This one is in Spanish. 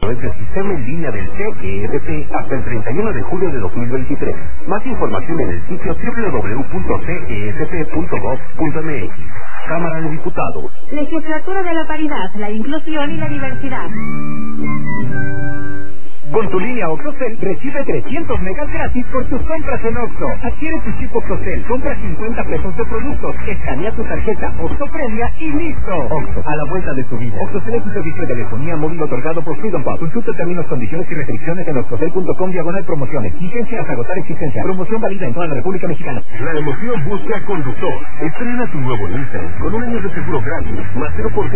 Es el sistema en línea del CERP hasta el 31 de julio de 2023. Más información en el sitio www.cerp.gov.mx. Cámara de Diputados. Legislatura de la Paridad, la Inclusión y la Diversidad. Con tu línea OXXOCEL recibe 300 megas gratis por tus compras en OXXO. Adquiere tu chip OXXOCEL, compra 50 pesos de productos, escanea tu tarjeta OXXO Premia y listo. OXXO, a la vuelta de tu vida. OXXOCEL es un servicio de telefonía móvil otorgado por Freedom Pub. Consulta términos, condiciones y restricciones en oxxocel.com/promociones. Vigencia hasta agotar existencia. Promoción válida en toda la República Mexicana. La emoción busca conductor. Estrena tu nuevo Nissan con un año de seguro gratis, más 0%